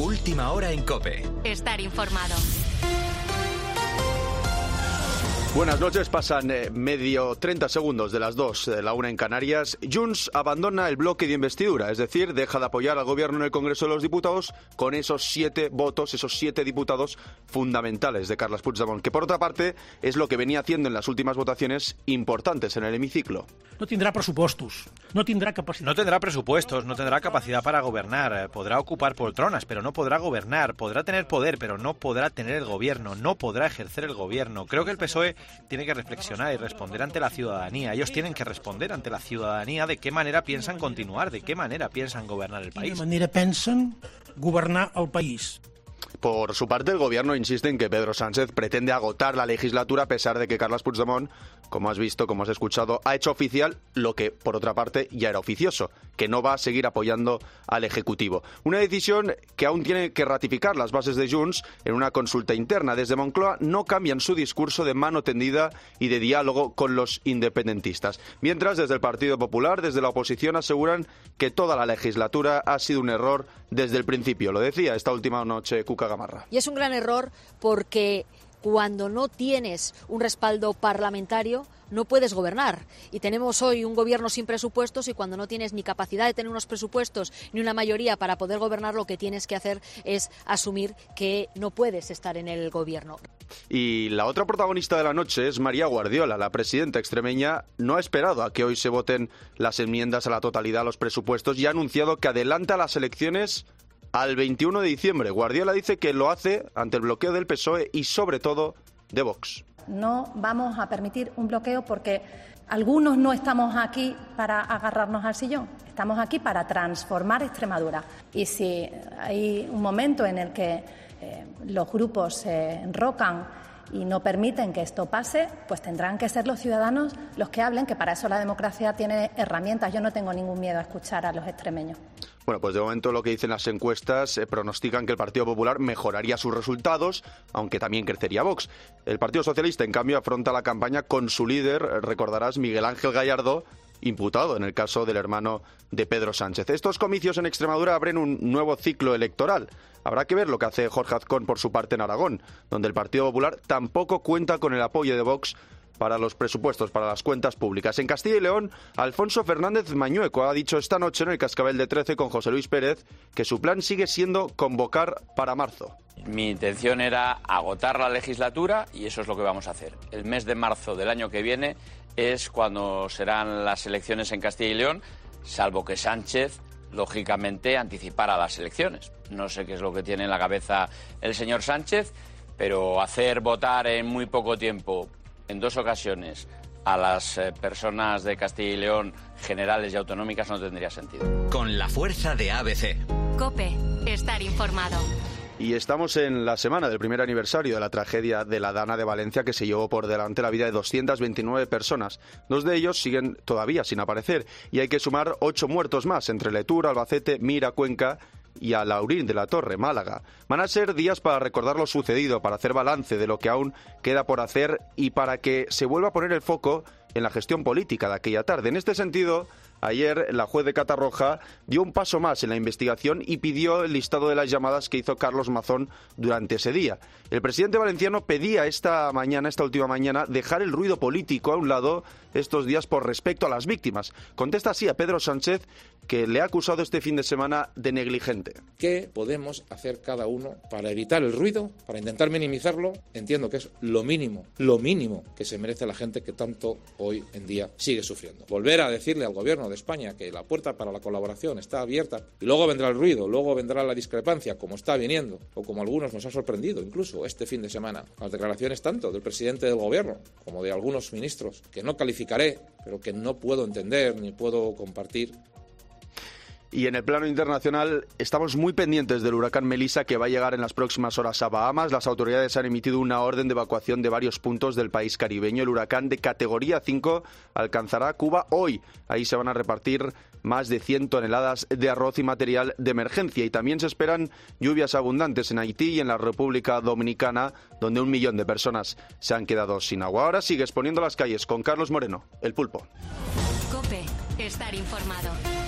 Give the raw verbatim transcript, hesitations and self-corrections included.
Última hora en COPE. Estar informado. Buenas noches, pasan eh, medio treinta segundos de las dos de la una en Canarias. Junts abandona el bloque de investidura, es decir, deja de apoyar al gobierno en el Congreso de los Diputados con esos siete votos, esos siete diputados fundamentales de Carles Puigdemont, que por otra parte es lo que venía haciendo en las últimas votaciones importantes en el hemiciclo. No tendrá presupuestos, no tendrá capacidad. No tendrá presupuestos, no tendrá capacidad para gobernar, podrá ocupar poltronas, pero no podrá gobernar, podrá tener poder, pero no podrá tener el gobierno, no podrá ejercer el gobierno. Creo que el P S O E tiene que reflexionar y responder ante la ciudadanía. Ellos tienen que responder ante la ciudadanía de qué manera piensan continuar, de qué manera piensan gobernar el país. De qué manera piensan gobernar el país. Por su parte, el gobierno insiste en que Pedro Sánchez pretende agotar la legislatura a pesar de que Carles Puigdemont, como has visto, como has escuchado, ha hecho oficial lo que, por otra parte, ya era oficioso, que no va a seguir apoyando al Ejecutivo. Una decisión que aún tiene que ratificar las bases de Junts en una consulta interna. Desde Moncloa no cambian su discurso de mano tendida y de diálogo con los independentistas. Mientras, desde el Partido Popular, desde la oposición, aseguran que toda la legislatura ha sido un error desde el principio. Lo decía esta última noche Cuca Gamarra. Y es un gran error porque cuando no tienes un respaldo parlamentario no puedes gobernar. Y tenemos hoy un gobierno sin presupuestos y cuando no tienes ni capacidad de tener unos presupuestos ni una mayoría para poder gobernar, lo que tienes que hacer es asumir que no puedes estar en el gobierno. Y la otra protagonista de la noche es María Guardiola. La presidenta extremeña no ha esperado a que hoy se voten las enmiendas a la totalidad a los presupuestos y ha anunciado que adelanta las elecciones al veintiuno de diciembre. Guardiola dice que lo hace ante el bloqueo del P S O E y sobre todo de Vox. No vamos a permitir un bloqueo porque algunos no estamos aquí para agarrarnos al sillón, estamos aquí para transformar Extremadura. Y si hay un momento en el que eh, los grupos se enrocan y no permiten que esto pase, pues tendrán que ser los ciudadanos los que hablen, que para eso la democracia tiene herramientas. Yo no tengo ningún miedo a escuchar a los extremeños. Bueno, pues de momento lo que dicen las encuestas eh, pronostican que el Partido Popular mejoraría sus resultados, aunque también crecería Vox. El Partido Socialista, en cambio, afronta la campaña con su líder, recordarás, Miguel Ángel Gallardo, imputado en el caso del hermano de Pedro Sánchez. Estos comicios en Extremadura abren un nuevo ciclo electoral. Habrá que ver lo que hace Jorge Azcón por su parte en Aragón, donde el Partido Popular tampoco cuenta con el apoyo de Vox para los presupuestos, para las cuentas públicas. En Castilla y León, Alfonso Fernández Mañueco ha dicho esta noche en el Cascabel de trece con José Luis Pérez que su plan sigue siendo convocar para marzo. Mi intención era agotar la legislatura y eso es lo que vamos a hacer. El mes de marzo del año que viene es cuando serán las elecciones en Castilla y León, salvo que Sánchez, lógicamente, anticipara las elecciones. No sé qué es lo que tiene en la cabeza el señor Sánchez, pero hacer votar en muy poco tiempo, en dos ocasiones, a las eh, personas de Castilla y León generales y autonómicas no tendría sentido. Con la fuerza de A B C. COPE. Estar informado. Y estamos en la semana del primer aniversario de la tragedia de la Dana de Valencia, que se llevó por delante la vida de doscientas veintinueve personas. Dos de ellos siguen todavía sin aparecer y hay que sumar ocho muertos más entre Letur, Albacete, Mira, Cuenca y a Laurín de la Torre, Málaga. Van a ser días para recordar lo sucedido, para hacer balance de lo que aún queda por hacer y para que se vuelva a poner el foco en la gestión política de aquella tarde. En este sentido, ayer la juez de Catarroja dio un paso más en la investigación y pidió el listado de las llamadas que hizo Carlos Mazón durante ese día. El presidente valenciano pedía esta mañana, esta última mañana, dejar el ruido político a un lado estos días por respecto a las víctimas. Contesta así a Pedro Sánchez, que le ha acusado este fin de semana de negligente. ¿Qué podemos hacer cada uno para evitar el ruido, para intentar minimizarlo? Entiendo que es lo mínimo, lo mínimo que se merece la gente que tanto hoy en día sigue sufriendo. Volver a decirle al gobierno de España que la puerta para la colaboración está abierta y luego vendrá el ruido, luego vendrá la discrepancia, como está viniendo, o como a algunos nos ha sorprendido incluso este fin de semana. Las declaraciones tanto del presidente del gobierno como de algunos ministros, que no calificaré, pero que no puedo entender ni puedo compartir. Y en el plano internacional estamos muy pendientes del huracán Melissa, que va a llegar en las próximas horas a Bahamas. Las autoridades han emitido una orden de evacuación de varios puntos del país caribeño. El huracán de categoría cinco alcanzará Cuba hoy. Ahí se van a repartir más de cien toneladas de arroz y material de emergencia. Y también se esperan lluvias abundantes en Haití y en la República Dominicana, donde un millón de personas se han quedado sin agua. Ahora sigue exponiendo las calles con Carlos Moreno, el Pulpo. COPE. Estar informado.